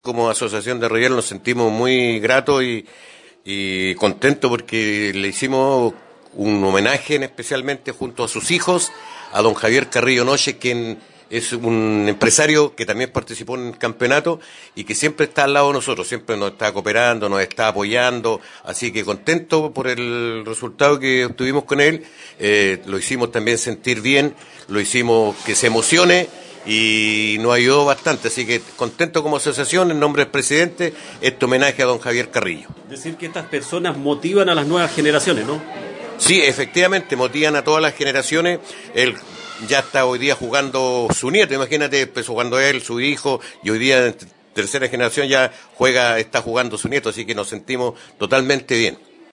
Como asociación de Riel nos sentimos muy gratos y contentos porque le hicimos un homenaje especialmente junto a sus hijos a don Javier Carrillo Noche, quien es un empresario que también participó en el campeonato y que siempre está al lado de nosotros, siempre nos está cooperando, nos está apoyando, así que contento por el resultado que obtuvimos con él. Lo hicimos también sentir bien, lo hicimos que se emocione y nos ayudó bastante, así que contento como asociación, en nombre del presidente, este homenaje a don Javier Carrillo. Decir que estas personas motivan a las nuevas generaciones, ¿no? Sí, efectivamente, motivan a todas las generaciones. Él ya está hoy día jugando su nieto, imagínate, empezó jugando él, su hijo, y hoy día en tercera generación ya está jugando su nieto, así que nos sentimos totalmente bien.